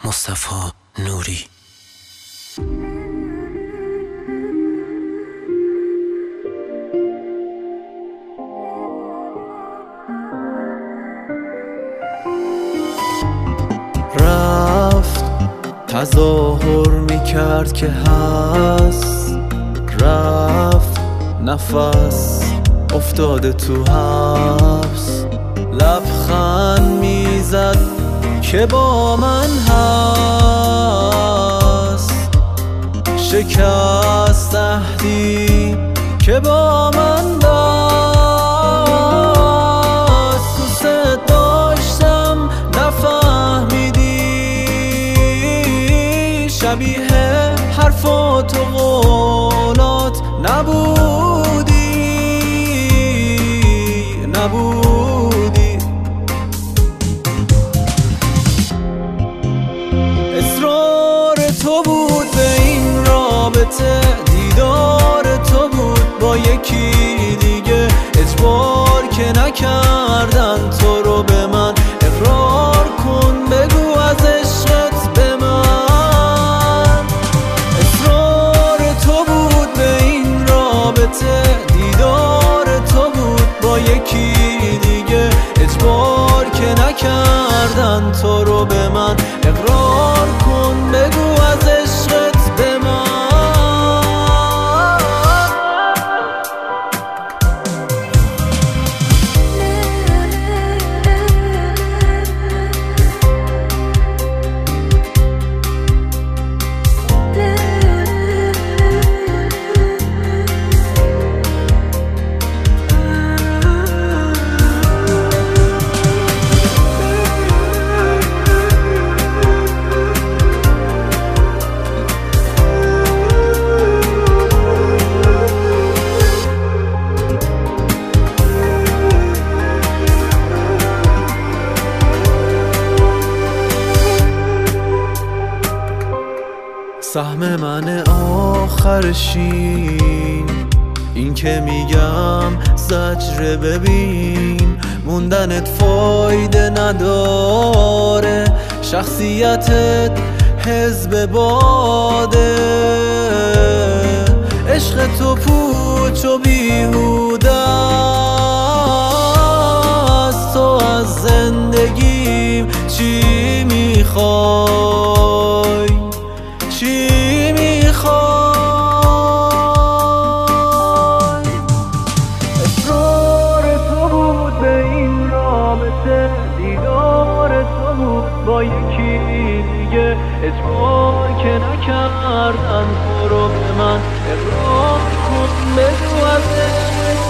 مصطفی نوری. رفت تظاهر میکرد که هست، رفت نفس افتاده تو حبس، لبخند میزد که با من هست، شکست عهدی که با من بست. دوست داشتم نفهمیدی، شبیه حرفات و قولات نبودی. اصرار تو بود به این رابطه، دیدار تو بود با یکی دیگه، اجبار که نکردن تو رو به من، اقرار کن بگو از عشقت به من. اصرار تو بود به این رابطه، دیدار تو بود با یکی دیگه، اجبار که نکردن تو رو به من، اقرار کن بگو از عشقت به من. سهم من آخر شین، این که میگم زجر ببین، موندنت فایده نداره، شخصیتت حزب باده، عشق تو پوچ و بیهوده است. تو از زندگیم چی میخوای؟ چی میخوای؟ اصرار تو بود به این رابطه، دیدار تو بود با یکی دیگه، اجبار که نکردن تو رو به من، اقرار کن بگو از